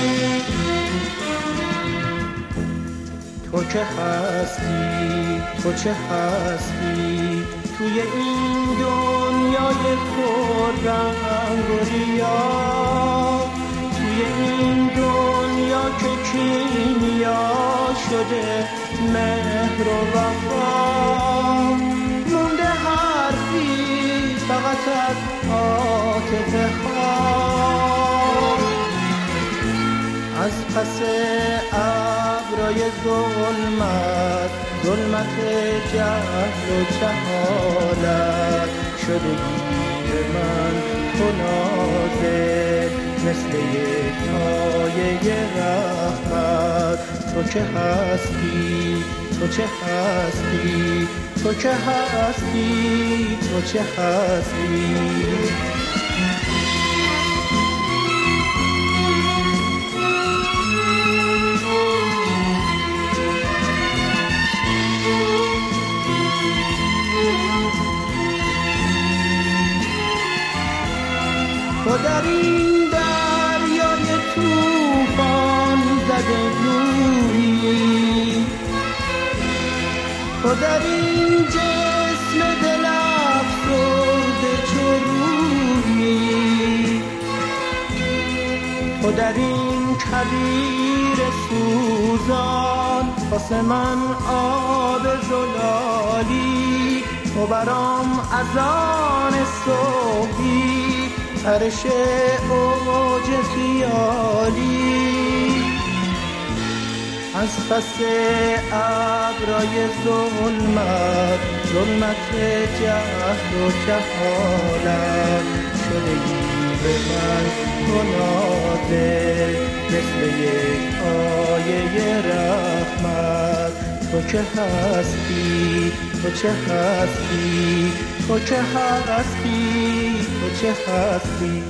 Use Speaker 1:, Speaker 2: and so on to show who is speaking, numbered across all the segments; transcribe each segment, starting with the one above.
Speaker 1: تو که هستی، تو چه هستی توی این دنیای پر رنگ و ریا، توی این دنیا که کیمیا شده مهر و وفا، مونده حرفی فقط از عاطفه ها. از پس ابرای ظلمت، ظلمت جهل و جهالت شده گیر من تو نازل مثل یک آیه رحمت. تو که هستی، تو چه هستی، تو که هستی، تو چه هستی. تو در این دریای توفان زده رویی، تو در این جسم دل افسرده چه رویی، تو در این کویر سوزان واسه من آب زلالی، تو برام از آن صبحی عرش اوج خیالی. از پس ابرای ظلمت، ظلمت جهل و جهالت شده گیر من تو نازل مثل یک آیه رحمت. تو که هستی، تو چه هستی، تو که هستی، تو چه هستی.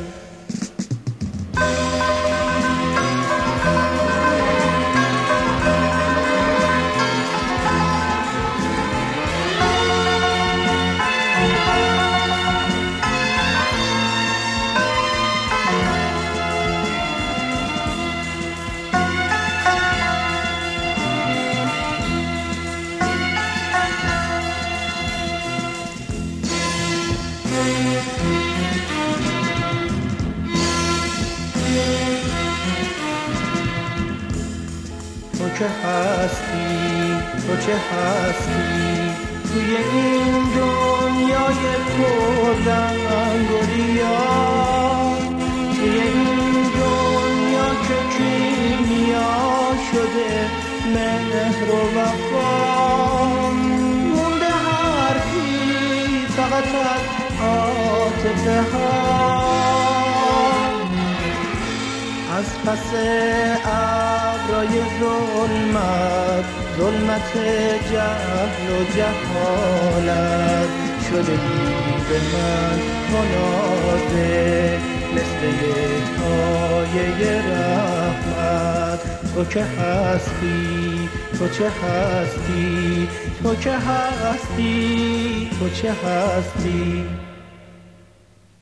Speaker 1: تو که هستی، تو چه هستی توی این دنیای پر رنگ و ریا، توی این دنیا که کیمیا شده مهر و وفا، مونده حرفی فقط از عاطفه ها. از پس ابرای ظلمت، ظلمت جهل و جهالت شده گیر من تو نازل مثل یک آیه رحمت. تو که هستی، تو چه هستی، تو که هستی، تو چه هستی.